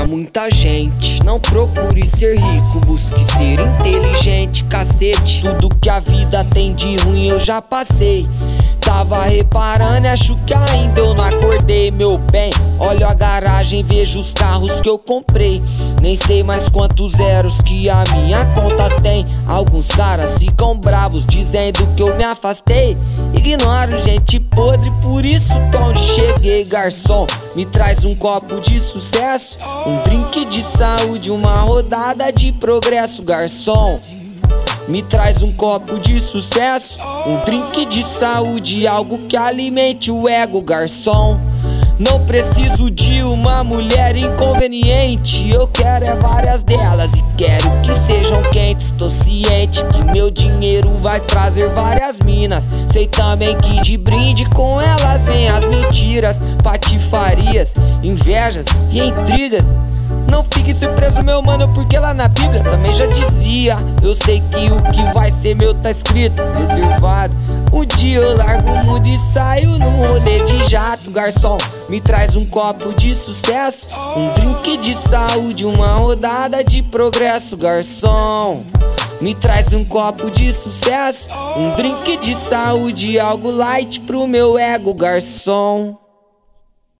muita gente. Não procure ser rico, busque ser inteligente. Cacete, tudo que a vida tem de ruim eu já passei. Tava reparando e acho que ainda eu não acordei, meu bem. Olho a garagem, vejo os carros que eu comprei. Nem sei mais quantos zeros que a minha conta tem. Alguns caras ficam bravos dizendo que eu me afastei. Ignoro gente podre, por isso tô onde cheguei. Garçom, me traz um copo de sucesso, um drink de saúde, uma rodada de progresso. Garçom, me traz um copo de sucesso, um drink de saúde, algo que alimente o ego. Garçom, não preciso de uma mulher inconveniente. Eu quero é várias delas e quero que sejam quentes. Tô ciente que meu dinheiro vai trazer várias minas. Sei também que de brinde com elas vem as mentiras, patifarias, invejas e intrigas. Não fique surpreso, meu mano, porque lá na Bíblia também já dizia: eu sei que o que vai ser meu tá escrito, reservado. Um dia eu largo o mundo e saio num rolê de jato. Garçom, me traz um copo de sucesso, um drink de saúde, uma rodada de progresso. Garçom, me traz um copo de sucesso, um drink de saúde, algo light pro meu ego. Garçom.